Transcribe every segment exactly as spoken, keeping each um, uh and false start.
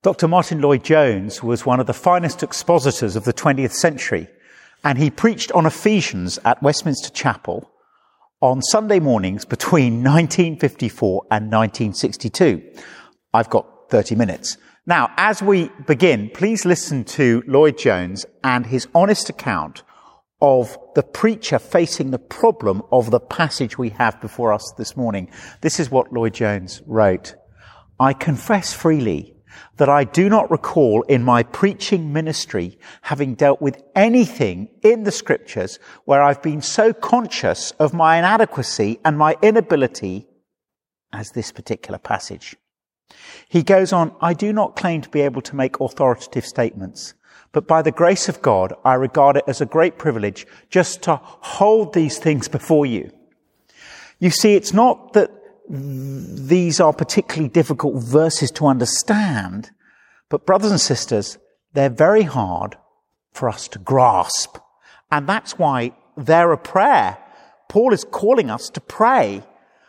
Doctor Martin Lloyd-Jones was one of the finest expositors of the twentieth century, and he preached on Ephesians at Westminster Chapel on Sunday mornings between nineteen fifty-four and nineteen sixty-two. I've got thirty minutes. Now, as we begin, please listen to Lloyd-Jones and his honest account of the preacher facing the problem of the passage we have before us this morning. This is what Lloyd-Jones wrote. "I confess freely that I do not recall in my preaching ministry having dealt with anything in the scriptures where I've been so conscious of my inadequacy and my inability as this particular passage." He goes on, "I do not claim to be able to make authoritative statements, but by the grace of God, I regard it as a great privilege just to hold these things before you." You see, it's not that these are particularly difficult verses to understand, but brothers and sisters, they're very hard for us to grasp. And that's why they're a prayer. Paul is calling us to pray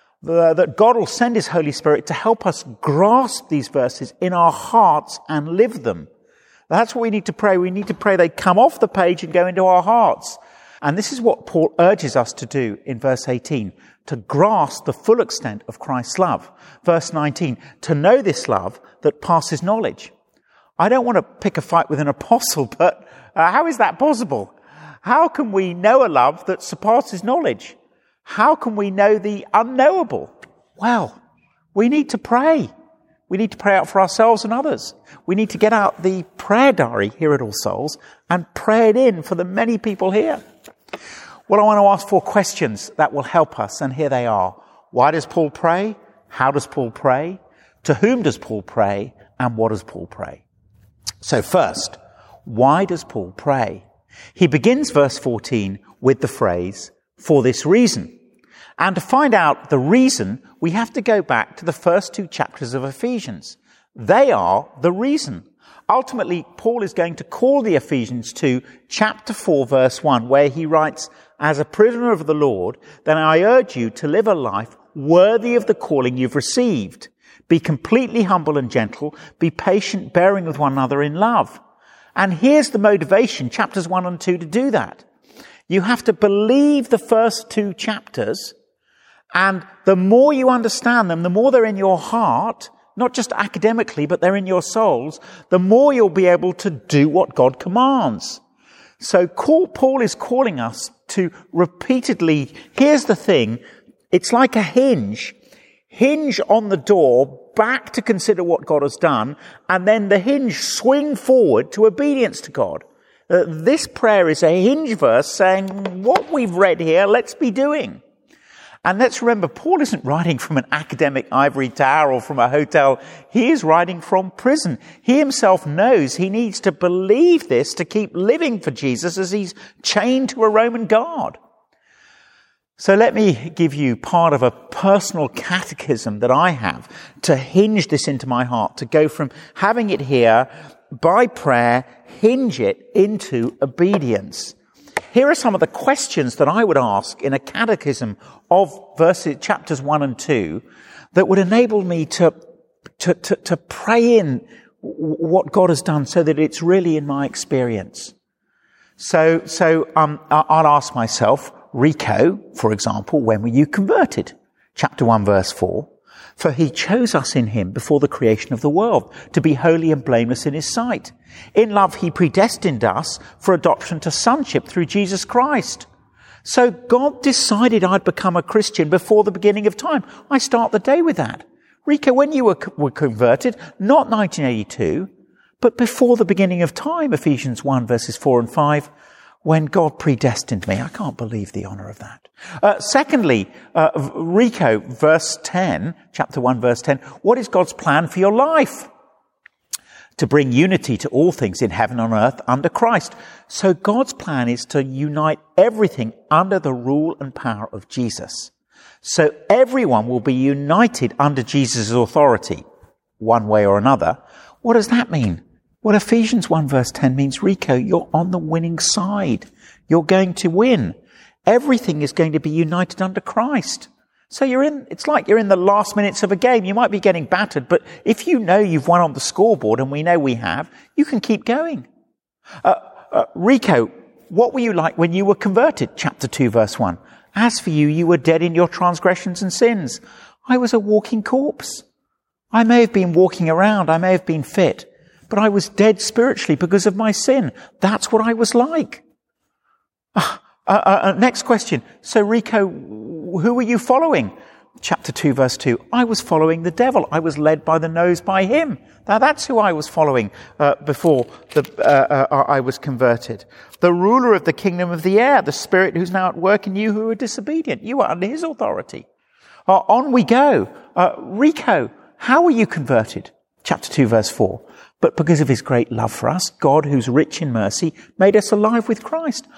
that God will send his Holy Spirit to help us grasp these verses in our hearts and live them. That's what we need to pray. We need to pray they come off the page and go into our hearts. And this is what Paul urges us to do in verse eighteen, to grasp the full extent of Christ's love. Verse nineteen, to know this love that passes knowledge. I don't want to pick a fight with an apostle, but uh, how is that possible? How can we know a love that surpasses knowledge? How can we know the unknowable? Well, we need to pray. We need to pray out for ourselves and others. We need to get out the prayer diary here at All Souls and pray it in for the many people here. Well, I want to ask four questions that will help us, and here they are. Why does Paul pray? How does Paul pray? To whom does Paul pray? And what does Paul pray? So first, why does Paul pray? He begins verse fourteen with the phrase, "for this reason." And to find out the reason, we have to go back to the first two chapters of Ephesians. They are the reason. Ultimately, Paul is going to call the Ephesians to chapter four, verse one, where he writes, "As a prisoner of the Lord, then I urge you to live a life worthy of the calling you've received. Be completely humble and gentle. Be patient, bearing with one another in love." And here's the motivation, chapters one and two, to do that. You have to believe the first two chapters, and the more you understand them, the more they're in your heart, not just academically, but they're in your souls, the more you'll be able to do what God commands. So Paul is calling us to repeatedly, here's the thing, it's like a hinge. Hinge on the door back to consider what God has done, and then the hinge swing forward to obedience to God. Uh, this prayer is a hinge verse saying, what we've read here, let's be doing. And let's remember, Paul isn't writing from an academic ivory tower or from a hotel. He is writing from prison. He himself knows he needs to believe this to keep living for Jesus as he's chained to a Roman guard. So let me give you part of a personal catechism that I have to hinge this into my heart, to go from having it here by prayer, hinge it into obedience. Here are some of the questions that I would ask in a catechism of verses, chapters one and two, that would enable me to, to, to, to pray in what God has done so that it's really in my experience. So, so, um, I'll ask myself, Rico, for example, when were you converted? Chapter one, verse four. "For he chose us in him before the creation of the world, to be holy and blameless in his sight. In love he predestined us for adoption to sonship through Jesus Christ." So God decided I'd become a Christian before the beginning of time. I start the day with that. Rico, when you were, were converted, not nineteen eighty-two, but before the beginning of time, Ephesians one, verses four and five, when God predestined me. I can't believe the honor of that. Uh, secondly, uh, Rico, verse ten, chapter one, verse ten, what is God's plan for your life? To bring unity to all things in heaven and on earth under Christ. So God's plan is to unite everything under the rule and power of Jesus. So everyone will be united under Jesus' authority, one way or another. What does that mean? Well, Ephesians one, verse ten means, Rico, you're on the winning side. You're going to win. Everything is going to be united under Christ. So you're in, it's like you're in the last minutes of a game. You might be getting battered, but if you know you've won on the scoreboard, and we know we have, you can keep going. Uh, uh, Rico, what were you like when you were converted? Chapter two, verse one. As for you, you were dead in your transgressions and sins. I was a walking corpse. I may have been walking around. I may have been fit, but I was dead spiritually because of my sin. That's what I was like. Uh, uh, uh, next question. So Rico, who were you following? Chapter two, verse two. I was following the devil. I was led by the nose by him. Now that's who I was following uh, before the, uh, uh, I was converted. The ruler of the kingdom of the air, the spirit who's now at work in you who are disobedient. You are under his authority. Uh, on we go. Uh, Rico, how were you converted? Chapter two, verse four. But because of his great love for us, God, who's rich in mercy, made us alive with Christ.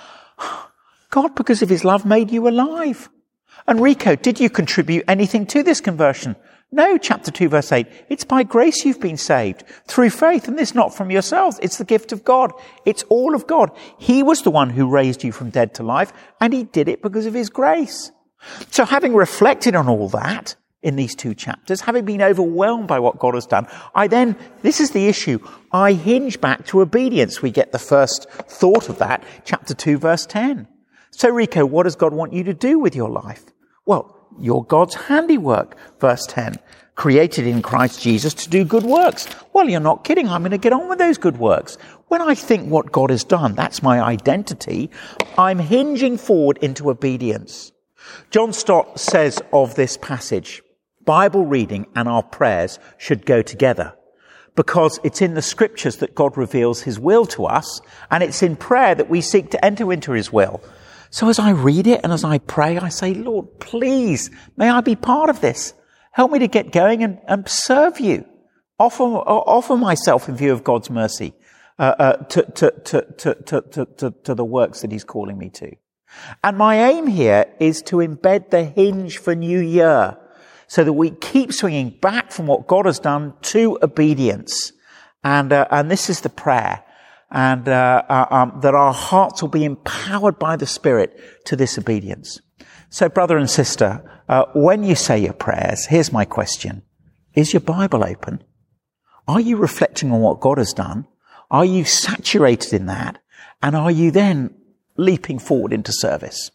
God, because of his love, made you alive. And Rico, did you contribute anything to this conversion? No, chapter two, verse eight. It's by grace you've been saved, through faith, and this not from yourselves. It's the gift of God. It's all of God. He was the one who raised you from dead to life, and he did it because of his grace. So having reflected on all that in these two chapters, having been overwhelmed by what God has done, I then, this is the issue, I hinge back to obedience. We get the first thought of that, chapter two, verse ten. So Rico, what does God want you to do with your life? Well, you're God's handiwork, verse ten, created in Christ Jesus to do good works. Well, you're not kidding. I'm going to get on with those good works. When I think what God has done, that's my identity, I'm hinging forward into obedience. John Stott says of this passage, Bible reading and our prayers should go together because it's in the scriptures that God reveals his will to us, and it's in prayer that we seek to enter into his will. So as I read it and as I pray, I say, Lord, please, may I be part of this. Help me to get going and, and serve you. Offer, offer myself in view of God's mercy uh, uh, to, to, to, to, to, to, to, to the works that he's calling me to. And my aim here is to embed the hinge for New Year so that we keep swinging back from what God has done to obedience. And, uh, and this is the prayer. And uh, uh, um, that our hearts will be empowered by the Spirit to this obedience. So, brother and sister, uh, when you say your prayers, here's my question. Is your Bible open? Are you reflecting on what God has done? Are you saturated in that? And are you then leaping forward into service?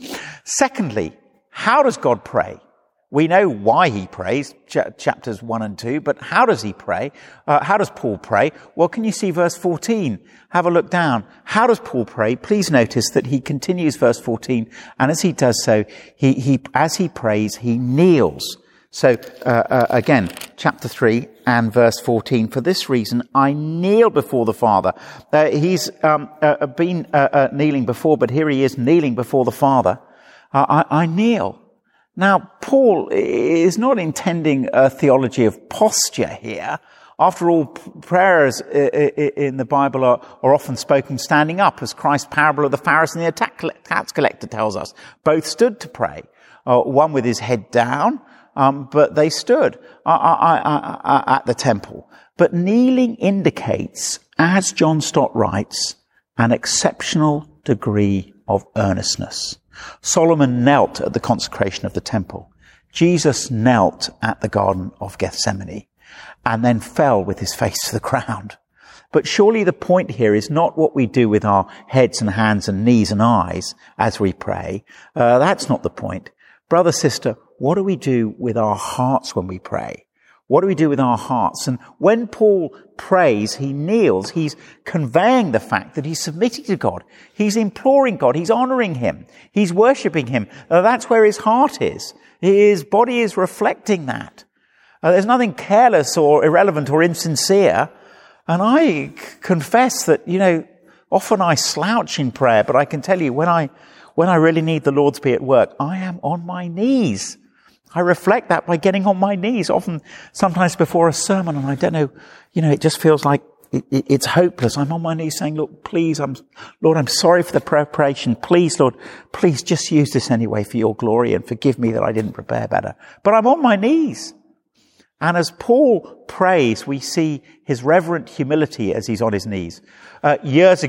Secondly, how does God pray? We know why he prays, ch- chapters one and two, but how does he pray? Uh, how does Paul pray? Well, can you see verse fourteen? Have a look down. How does Paul pray? Please notice that he continues verse fourteen, and as he does so, he, he as he prays, he kneels. So, uh, uh, again, chapter three and verse fourteen, for this reason, I kneel before the Father. Uh, he's um, uh, been uh, uh, kneeling before, but here he is kneeling before the Father. Uh, I, I kneel. Now, Paul is not intending a theology of posture here. After all, prayers in the Bible are, are often spoken standing up, as Christ's parable of the Pharisee and the tax collector tells us. Both stood to pray, uh, one with his head down, um, but they stood uh, uh, uh, uh, at the temple. But kneeling indicates, as John Stott writes, an exceptional degree of earnestness. Solomon knelt at the consecration of the temple. Jesus knelt at the Garden of Gethsemane and then fell with his face to the ground. But surely the point here is not what we do with our heads and hands and knees and eyes as we pray. Uh, that's not the point. Brother, sister, what do we do with our hearts when we pray? What do we do with our hearts? And when Paul prays, he kneels. He's conveying the fact that he's submitting to God. He's imploring God. He's honoring him. He's worshipping him. Uh, that's where his heart is. His body is reflecting that. Uh, there's nothing careless or irrelevant or insincere. And I c- confess that, you know, often I slouch in prayer, but I can tell you when I, when I really need the Lord to be at work, I am on my knees. I reflect that by getting on my knees, often, sometimes before a sermon, and I don't know, you know, it just feels like it, it, it's hopeless. I'm on my knees saying, look, please, I'm, Lord, I'm sorry for the preparation. Please, Lord, please just use this anyway for your glory and forgive me that I didn't prepare better. But I'm on my knees. And as Paul prays, we see his reverent humility as he's on his knees. Uh, years ago,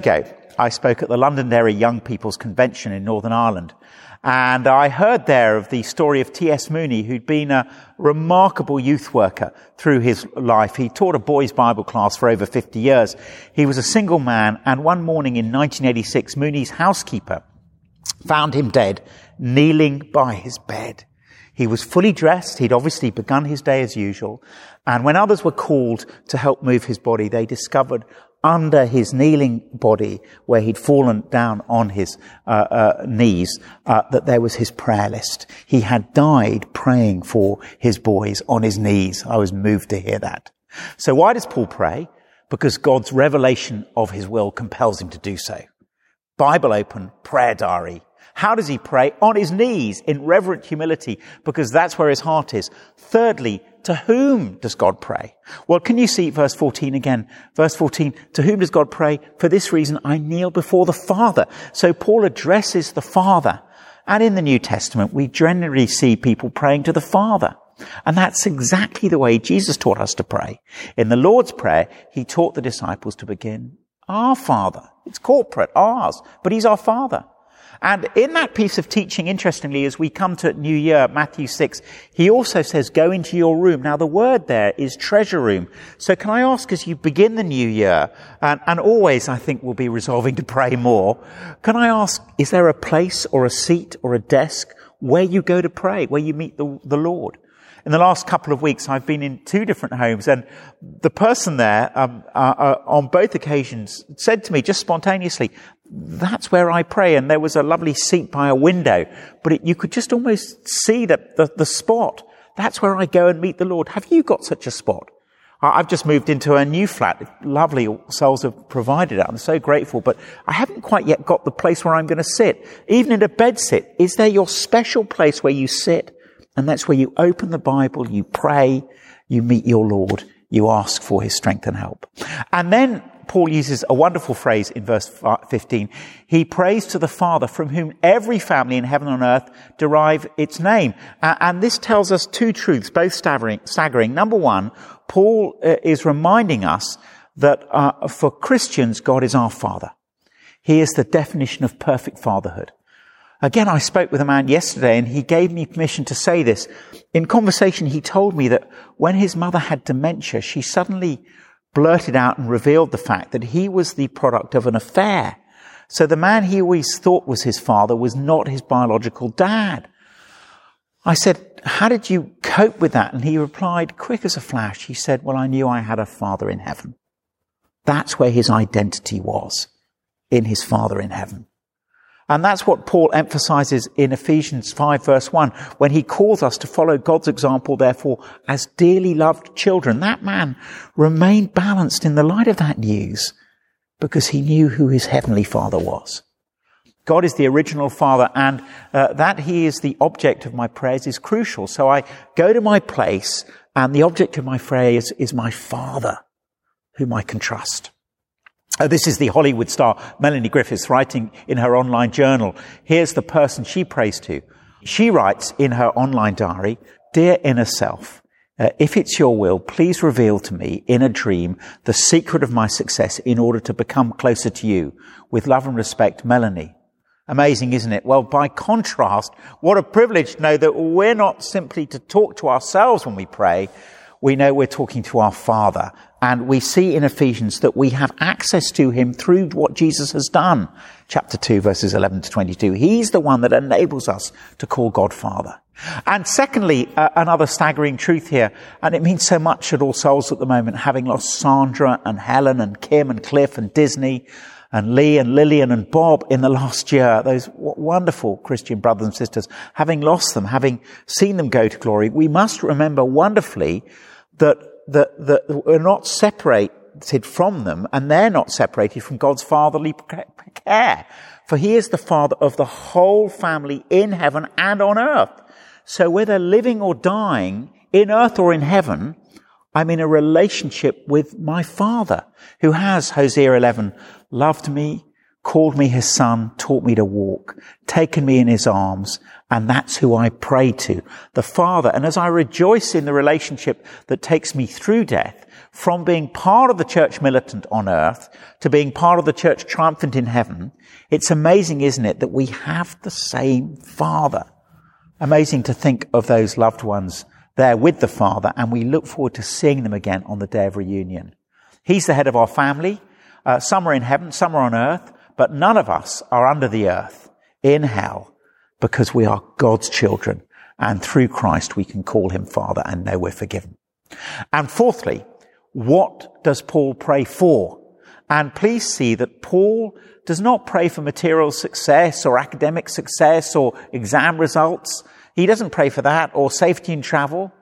I spoke at the Londonderry Young People's Convention in Northern Ireland. And I heard there of the story of T S Mooney, who'd been a remarkable youth worker through his life. He taught a boys' Bible class for over fifty years. He was a single man, and one morning in nineteen eighty-six, Mooney's housekeeper found him dead, kneeling by his bed. He was fully dressed. He'd obviously begun his day as usual. And when others were called to help move his body, they discovered under his kneeling body, where he'd fallen down on his uh, uh, knees, uh, that there was his prayer list. He had died praying for his boys on his knees. I was moved to hear that. So why does Paul pray? Because God's revelation of his will compels him to do so. Bible open, prayer diary. How does he pray? On his knees, in reverent humility, because that's where his heart is. Thirdly, to whom does God pray? Well, can you see verse fourteen again? Verse fourteen, to whom does God pray? For this reason, I kneel before the Father. So Paul addresses the Father. And in the New Testament, we generally see people praying to the Father. And that's exactly the way Jesus taught us to pray. In the Lord's Prayer, he taught the disciples to begin, our Father. It's corporate, ours, but he's our Father. And in that piece of teaching, interestingly, as we come to New Year, Matthew six, he also says, go into your room. Now, the word there is treasure room. So can I ask, as you begin the new year, and, and always, I think, we'll be resolving to pray more, can I ask, is there a place or a seat or a desk where you go to pray, where you meet the, the Lord? In the last couple of weeks, I've been in two different homes, and the person there, um, uh, uh, on both occasions, said to me just spontaneously, that's where I pray. And there was a lovely seat by a window, but it, you could just almost see the, the, the spot. That's where I go and meet the Lord. Have you got such a spot? I've just moved into a new flat. Lovely souls have provided it. I'm so grateful, but I haven't quite yet got the place where I'm going to sit. Even in a bed sit, is there your special place where you sit? And that's where you open the Bible, you pray, you meet your Lord, you ask for his strength and help. And then Paul uses a wonderful phrase in verse fifteen. He prays to the Father, from whom every family in heaven and earth derive its name. Uh, and this tells us two truths, both staggering. staggering. Number one, Paul uh, is reminding us that uh, for Christians, God is our Father. He is the definition of perfect fatherhood. Again, I spoke with a man yesterday, and he gave me permission to say this. In conversation, he told me that when his mother had dementia, she suddenly blurted out and revealed the fact that he was the product of an affair. So the man he always thought was his father was not his biological dad. I said, how did you cope with that? And he replied, quick as a flash, he said, well, I knew I had a Father in heaven. That's where his identity was, in his Father in heaven. And that's what Paul emphasizes in Ephesians five verse one, when he calls us to follow God's example, therefore, as dearly loved children. That man remained balanced in the light of that news because he knew who his heavenly Father was. God is the original Father, and uh, that he is the object of my prayers is crucial. So I go to my place, and the object of my prayers is my Father, whom I can trust. Uh, this is the Hollywood star Melanie Griffiths writing in her online journal. Here's the person she prays to. She writes in her online diary, Dear inner self, uh, if it's your will, please reveal to me in a dream the secret of my success in order to become closer to you. With love and respect, Melanie. Amazing, isn't it? Well, by contrast, what a privilege to know that we're not simply to talk to ourselves when we pray. We know we're talking to our Father. And we see in Ephesians that we have access to him through what Jesus has done. Chapter two, verses eleven to twenty-two. He's the one that enables us to call God Father. And secondly, uh, another staggering truth here, and it means so much at All Souls at the moment, having lost Sandra and Helen and Kim and Cliff and Disney and Lee and Lillian and Bob in the last year, those wonderful Christian brothers and sisters, having lost them, having seen them go to glory, we must remember wonderfully that that, that we're not separated from them, and they're not separated from God's fatherly care. For he is the Father of the whole family in heaven and on earth. So whether living or dying, in earth or in heaven, I'm in a relationship with my Father, who has, Hosea eleven, loved me, called me his son, taught me to walk, taken me in his arms, and that's who I pray to, the Father. And as I rejoice in the relationship that takes me through death, from being part of the church militant on earth to being part of the church triumphant in heaven, it's amazing, isn't it, that we have the same Father. Amazing to think of those loved ones there with the Father, and we look forward to seeing them again on the day of reunion. He's the head of our family. Uh, some are in heaven, some are on earth, but none of us are under the earth, in hell, because we are God's children, and through Christ we can call him Father and know we're forgiven. And fourthly, what does Paul pray for? And please see that Paul does not pray for material success or academic success or exam results. He doesn't pray for that, or safety in travel.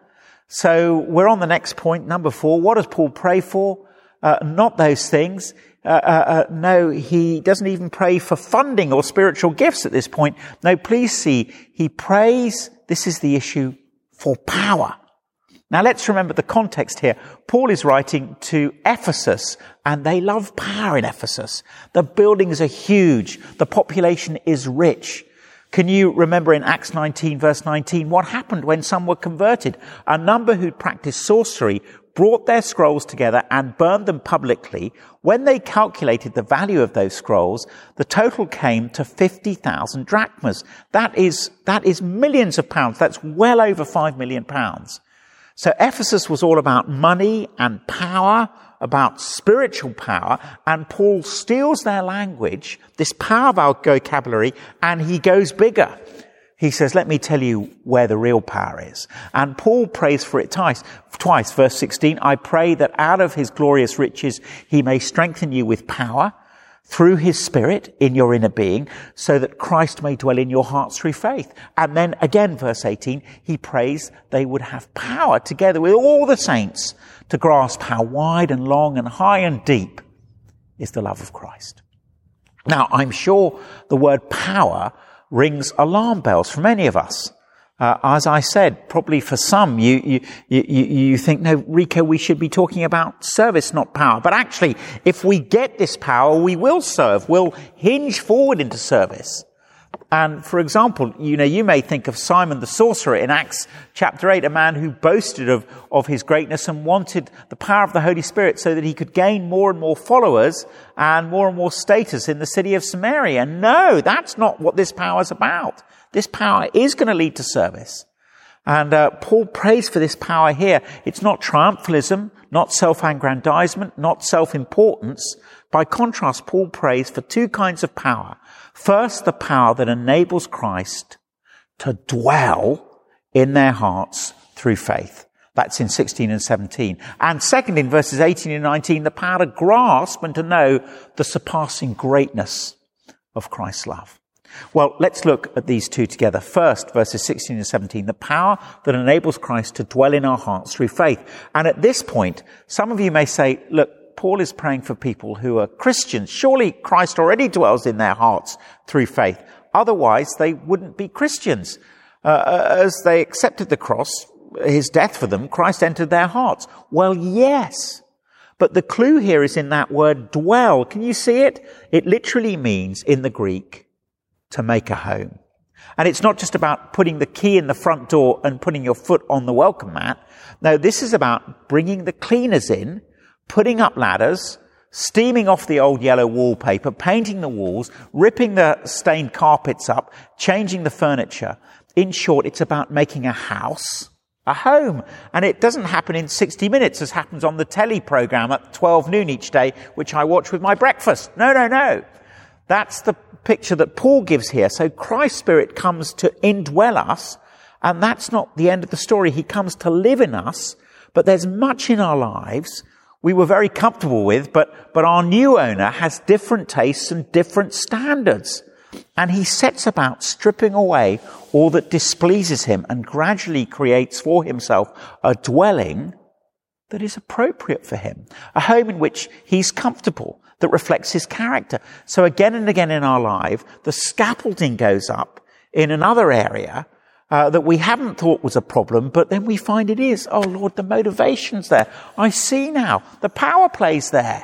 So we're on the next point, number four. What does Paul pray for? Uh, not those things. Uh, uh, uh, no, he doesn't even pray for funding or spiritual gifts at this point. No, please see, he prays, this is the issue, for power. Now let's remember the context here. Paul is writing to Ephesus, and they love power in Ephesus. The buildings are huge. The population is rich. Can you remember in Acts nineteen, verse nineteen, what happened when some were converted? A number who'd practiced sorcery brought their scrolls together and burned them publicly. When they calculated the value of those scrolls, the total came to fifty thousand drachmas. That is, that is millions of pounds. That's well over five million pounds. So Ephesus was all about money and power, about spiritual power, and Paul steals their language, this power of our vocabulary, and he goes bigger. He says, let me tell you where the real power is. And Paul prays for it twice. Twice, verse sixteen, I pray that out of his glorious riches he may strengthen you with power through his Spirit in your inner being, so that Christ may dwell in your hearts through faith. And then again, verse eighteen, he prays they would have power together with all the saints to grasp how wide and long and high and deep is the love of Christ. Now, I'm sure the word power rings alarm bells for many of us. Uh, as I said, probably for some, you, you, you, you think, no, Rico, we should be talking about service, not power. But actually, if we get this power, we will serve. We'll hinge forward into service. And for example, you know, you may think of Simon the sorcerer in Acts chapter eight, a man who boasted of, of his greatness and wanted the power of the Holy Spirit so that he could gain more and more followers and more and more status in the city of Samaria. No, that's not what this power is about. This power is going to lead to service. And uh, Paul prays for this power here. It's not triumphalism, not self-aggrandizement, not self-importance. By contrast, Paul prays for two kinds of power. First, the power that enables Christ to dwell in their hearts through faith. That's in sixteen and seventeen. And second, in verses eighteen and nineteen, the power to grasp and to know the surpassing greatness of Christ's love. Well, let's look at these two together. First, verses sixteen and seventeen, the power that enables Christ to dwell in our hearts through faith. And at this point, some of you may say, look, Paul is praying for people who are Christians. Surely Christ already dwells in their hearts through faith. Otherwise, they wouldn't be Christians. Uh, as they accepted the cross, his death for them, Christ entered their hearts. Well, yes. But the clue here is in that word dwell. Can you see it? It literally means, in the Greek, to make a home. And it's not just about putting the key in the front door and putting your foot on the welcome mat. No, this is about bringing the cleaners in, putting up ladders, steaming off the old yellow wallpaper, painting the walls, ripping the stained carpets up, changing the furniture. In short, it's about making a house a home. And it doesn't happen in sixty minutes as happens on the telly program at twelve noon each day, which I watch with my breakfast. No, no, no. That's the picture that Paul gives here. So Christ's Spirit comes to indwell us, and that's not the end of the story. He comes to live in us, but there's much in our lives we were very comfortable with, but, but our new owner has different tastes and different standards. And he sets about stripping away all that displeases him and gradually creates for himself a dwelling that is appropriate for him, a home in which he's comfortable, that reflects his character. So again and again in our life, the scaffolding goes up in another area uh, that we haven't thought was a problem, but then we find it is. Oh Lord, the motivation's there. I see now. The power plays there.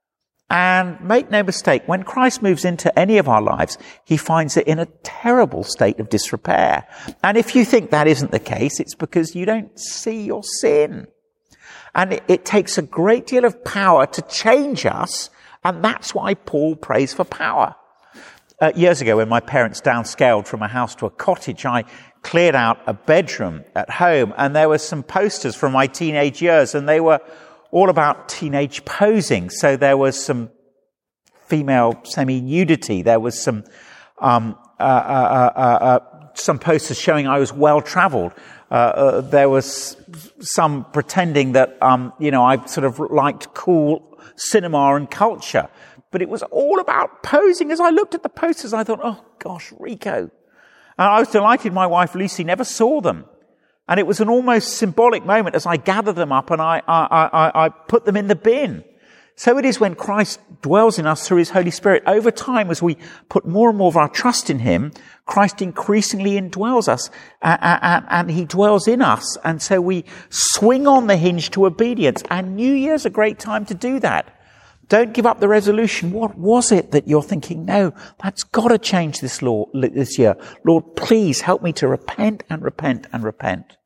And make no mistake, when Christ moves into any of our lives, he finds it in a terrible state of disrepair. And if you think that isn't the case, it's because you don't see your sin. And it, it takes a great deal of power to change us. And that's why Paul prays for power. Uh, years ago, when my parents downscaled from a house to a cottage, I cleared out a bedroom at home, and there were some posters from my teenage years, and they were all about teenage posing. So there was some female semi-nudity. There was some um, uh, uh, uh, uh, some posters showing I was well-travelled. Uh, uh, there was some pretending that um, you know I sort of liked cool cinema and culture. But it was all about posing. As I looked at the posters, I thought, oh gosh, Rico. And I was delighted my wife Lucy never saw them. And it was an almost symbolic moment as I gathered them up and I, I, I, I put them in the bin. So it is when Christ dwells in us through his Holy Spirit. Over time, as we put more and more of our trust in him, Christ increasingly indwells us and, and, and he dwells in us. And so we swing on the hinge to obedience. And New Year's a great time to do that. Don't give up the resolution. What was it that you're thinking, no, that's got to change this law this year. Lord, please help me to repent and repent and repent.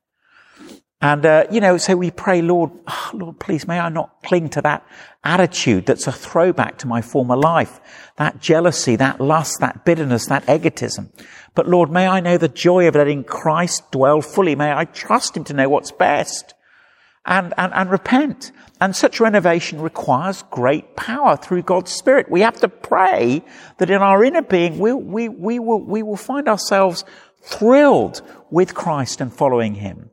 And, uh, you know, so we pray, Lord, oh, Lord, please, may I not cling to that attitude that's a throwback to my former life, that jealousy, that lust, that bitterness, that egotism. But Lord, may I know the joy of letting Christ dwell fully. May I trust him to know what's best and, and, and repent. And such renovation requires great power through God's Spirit. We have to pray that in our inner being, we, we, we will, we will find ourselves thrilled with Christ and following him.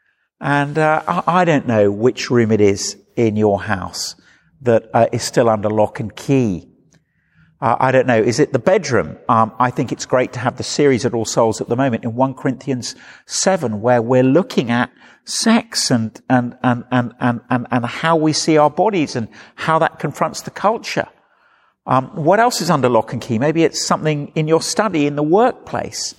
And uh, I, I don't know which room it is in your house that uh, is still under lock and key. Uh, I don't know. Is it the bedroom? Um, I think it's great to have the series at All Souls at the moment in First Corinthians seven, where we're looking at sex and, and, and, and, and, and, and how we see our bodies and how that confronts the culture. Um, what else is under lock and key? Maybe it's something in your study, in the workplace.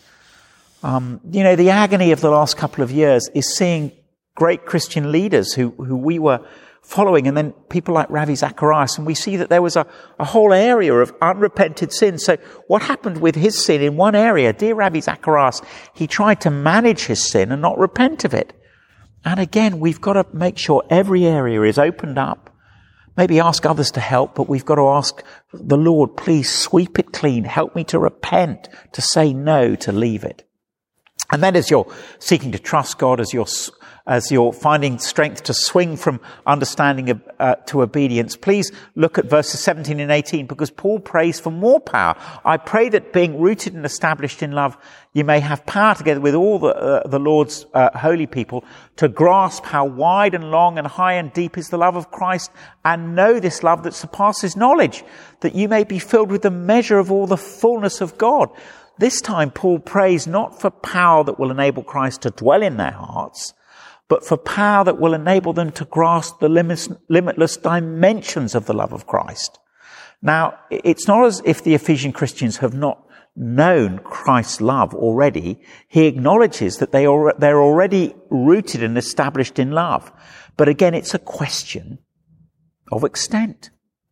Um, you know, the agony of the last couple of years is seeing great Christian leaders who, who we were following, and then people like Ravi Zacharias, and we see that there was a, a whole area of unrepented sin. So what happened with his sin in one area? Dear Ravi Zacharias, he tried to manage his sin and not repent of it. And again, we've got to make sure every area is opened up. Maybe ask others to help, but we've got to ask the Lord, please sweep it clean. Help me to repent, to say no, to leave it. And then as you're seeking to trust God, as you're as you're finding strength to swing from understanding uh, to obedience, please look at verses seventeen and eighteen, because Paul prays for more power. I pray that being rooted and established in love, you may have power together with all the, uh, the Lord's uh, holy people to grasp how wide and long and high and deep is the love of Christ, and know this love that surpasses knowledge, that you may be filled with the measure of all the fullness of God. This time Paul prays not for power that will enable Christ to dwell in their hearts, but for power that will enable them to grasp the limitless dimensions of the love of Christ. Now, it's not as if the Ephesian Christians have not known Christ's love already. He acknowledges that they are, they're already rooted and established in love. But again, it's a question of extent.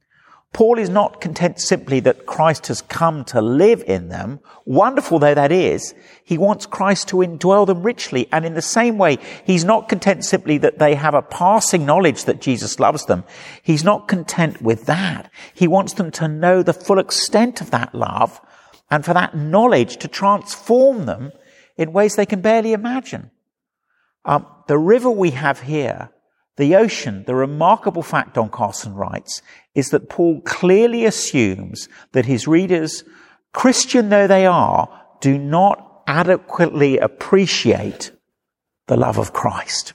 Paul is not content simply that Christ has come to live in them, wonderful though that is. He wants Christ to indwell them richly. And in the same way, he's not content simply that they have a passing knowledge that Jesus loves them. He's not content with that. He wants them to know the full extent of that love, and for that knowledge to transform them in ways they can barely imagine. Um, the river we have here, the ocean, the remarkable fact, Don Carson writes, is that Paul clearly assumes that his readers, Christian though they are, do not adequately appreciate the love of Christ.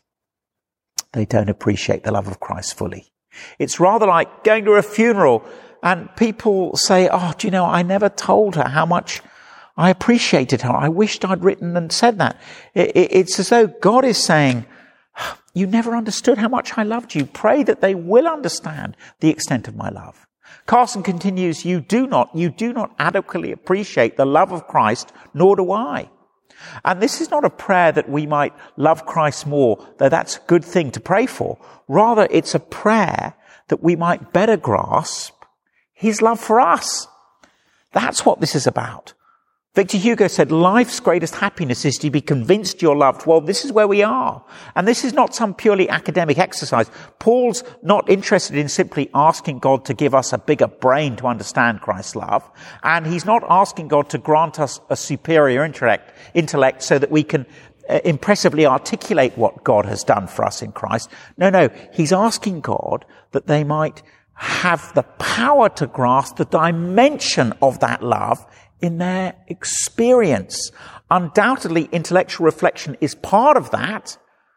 They don't appreciate the love of Christ fully. It's rather like going to a funeral and people say, oh, do you know, I never told her how much I appreciated her. I wished I'd written and said that. It's as though God is saying, you never understood how much I loved you. Pray that they will understand the extent of my love. Carson continues, you do not, you do not adequately appreciate the love of Christ, nor do I. And this is not a prayer that we might love Christ more, though that's a good thing to pray for. Rather, it's a prayer that we might better grasp his love for us. That's what this is about. Victor Hugo said, life's greatest happiness is to be convinced you're loved. Well, this is where we are. And this is not some purely academic exercise. Paul's not interested in simply asking God to give us a bigger brain to understand Christ's love. And he's not asking God to grant us a superior intellect, intellect so that we can uh, impressively articulate what God has done for us in Christ. No, no. He's asking God that they might have the power to grasp the dimension of that love in their experience. Undoubtedly, intellectual reflection is part of that.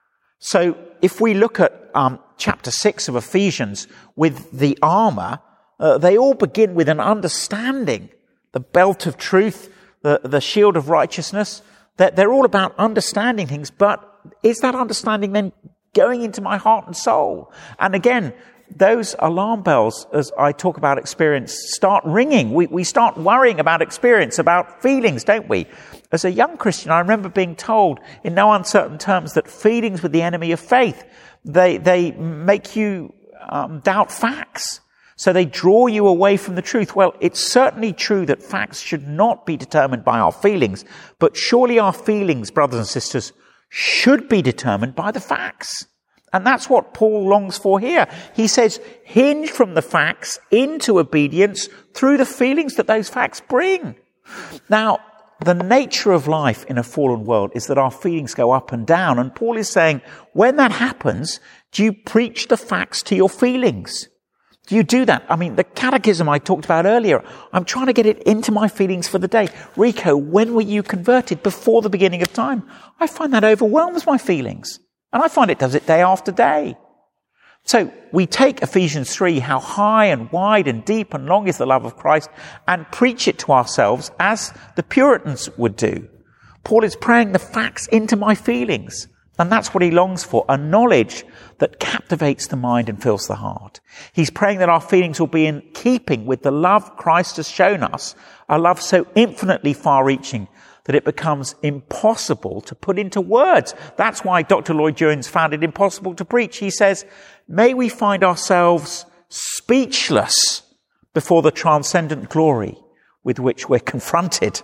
So if we look at um, chapter six of Ephesians with the armor, uh, they all begin with an understanding. The belt of truth, the, the shield of righteousness, that they're all about understanding things. But is that understanding then going into my heart and soul? And again, those alarm bells, as I talk about experience, start ringing. We, we start worrying about experience, about feelings, don't we? As a young Christian, I remember being told in no uncertain terms that feelings were the enemy of faith. They, they make you um, doubt facts. So they draw you away from the truth. Well, it's certainly true that facts should not be determined by our feelings, but surely our feelings, brothers and sisters, should be determined by the facts. And that's what Paul longs for here. He says, hinge from the facts into obedience through the feelings that those facts bring. Now, the nature of life in a fallen world is that our feelings go up and down. And Paul is saying, when that happens, do you preach the facts to your feelings? Do you do that? I mean, the catechism I talked about earlier, I'm trying to get it into my feelings for the day. Rico, when were you converted? Before the beginning of time. I find that overwhelms my feelings. And I find it does it day after day. So we take Ephesians three, how high and wide and deep and long is the love of Christ, and preach it to ourselves as the Puritans would do. Paul is praying the facts into my feelings. And that's what he longs for, a knowledge that captivates the mind and fills the heart. He's praying that our feelings will be in keeping with the love Christ has shown us, a love so infinitely far-reaching that it becomes impossible to put into words. That's why Doctor Lloyd Jones found it impossible to preach. He says, may we find ourselves speechless before the transcendent glory with which we're confronted.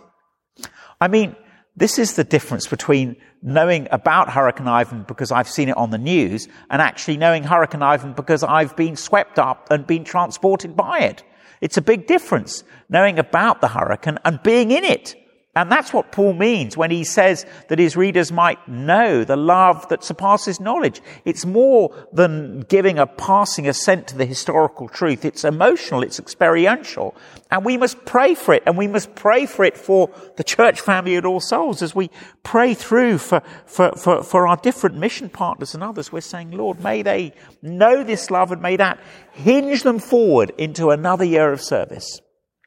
I mean, this is the difference between knowing about Hurricane Ivan because I've seen it on the news and actually knowing Hurricane Ivan because I've been swept up and been transported by it. It's a big difference, knowing about the hurricane and being in it. And that's what Paul means when he says that his readers might know the love that surpasses knowledge. It's more than giving a passing assent to the historical truth. It's emotional, it's experiential. And we must pray for it. And we must pray for it for the church family at All Souls. As we pray through for, for, for, for our different mission partners and others, we're saying, Lord, may they know this love and may that hinge them forward into another year of service.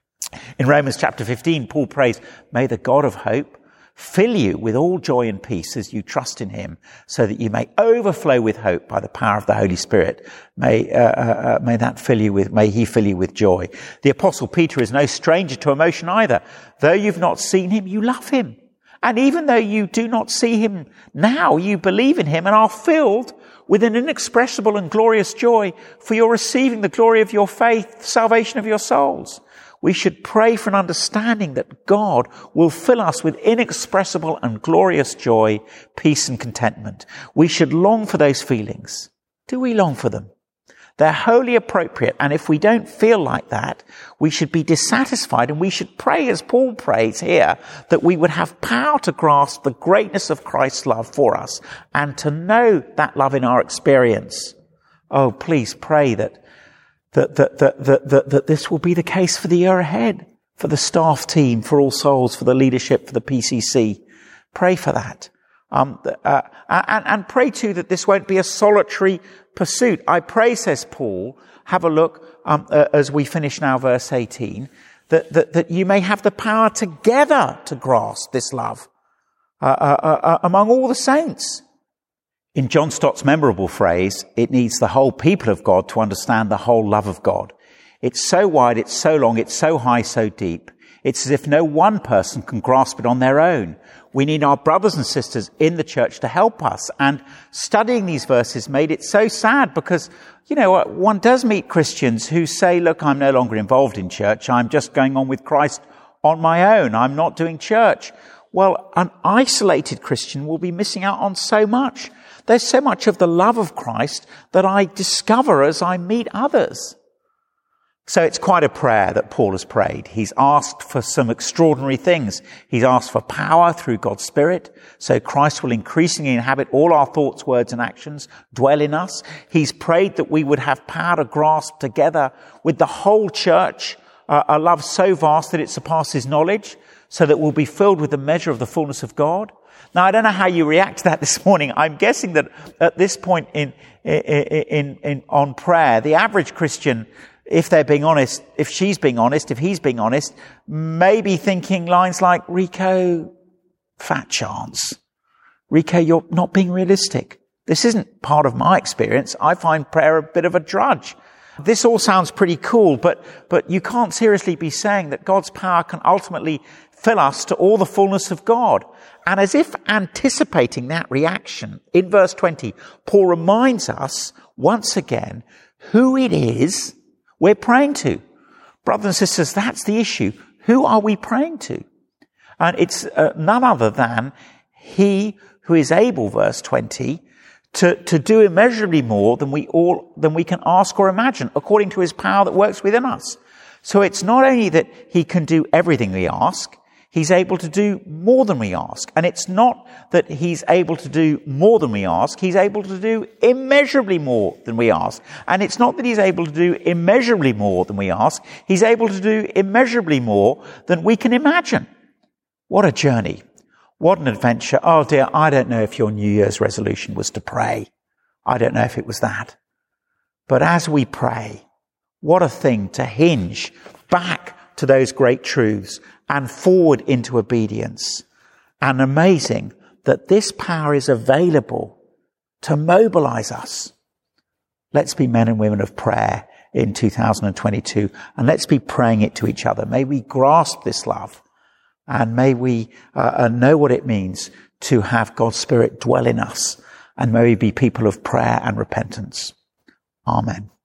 In Romans chapter fifteen, Paul prays, may the God of hope fill you with all joy and peace as you trust in him, so that you may overflow with hope by the power of the Holy Spirit. May, uh, uh, may that fill you with, may he fill you with joy. The Apostle Peter is no stranger to emotion either. Though you've not seen him, you love him. And even though you do not see him now, you believe in him and are filled with an inexpressible and glorious joy, for you're receiving the glory of your faith, the salvation of your souls. We should pray for an understanding that God will fill us with inexpressible and glorious joy, peace and contentment. We should long for those feelings. Do we long for them? They're wholly appropriate. And if we don't feel like that, we should be dissatisfied, and we should pray as Paul prays here, that we would have power to grasp the greatness of Christ's love for us and to know that love in our experience. Oh, please pray that That, that, that, that, that, that this will be the case for the year ahead, for the staff team, for All Souls, for the leadership, for the P C C. Pray for that. Um, uh, and, and pray too that this won't be a solitary pursuit. I pray, says Paul, have a look, um, uh, as we finish now verse eighteen, that, that, that you may have the power together to grasp this love, uh, uh, uh, among all the saints. In John Stott's memorable phrase, it needs the whole people of God to understand the whole love of God. It's so wide, it's so long, it's so high, so deep. It's as if no one person can grasp it on their own. We need our brothers and sisters in the church to help us. And studying these verses made it so sad because, you know, one does meet Christians who say, look, I'm no longer involved in church. I'm just going on with Christ on my own. I'm not doing church. Well, an isolated Christian will be missing out on so much. There's so much of the love of Christ that I discover as I meet others. So it's quite a prayer that Paul has prayed. He's asked for some extraordinary things. He's asked for power through God's Spirit, so Christ will increasingly inhabit all our thoughts, words and actions, dwell in us. He's prayed that we would have power to grasp together with the whole church uh, a love so vast that it surpasses knowledge, so that we'll be filled with the measure of the fullness of God. Now, I don't know how you react to that this morning. I'm guessing that at this point in, in, in, in on prayer, the average Christian, if they're being honest, if she's being honest, if he's being honest, maybe thinking lines like, Rico, fat chance. Rico, you're not being realistic. This isn't part of my experience. I find prayer a bit of a drudge. This all sounds pretty cool, but, but you can't seriously be saying that God's power can ultimately fill us to all the fullness of God. And as if anticipating that reaction, in verse twenty, Paul reminds us once again who it is we're praying to. Brothers and sisters, that's the issue. Who are we praying to? And it's uh, none other than he who is able, verse twenty, to, to do immeasurably more than we all, than we can ask or imagine, according to his power that works within us. So it's not only that he can do everything we ask, he's able to do more than we ask. And it's not that he's able to do more than we ask. He's able to do immeasurably more than we ask. And it's not that he's able to do immeasurably more than we ask. He's able to do immeasurably more than we can imagine. What a journey. What an adventure. Oh dear, I don't know if your New Year's resolution was to pray. I don't know if it was that. But as we pray, what a thing to hinge back to those great truths and forward into obedience. And amazing that this power is available to mobilize us. Let's be men and women of prayer in two thousand twenty-two, and let's be praying it to each other. May we grasp this love, and may we uh, know what it means to have God's Spirit dwell in us, and may we be people of prayer and repentance. Amen.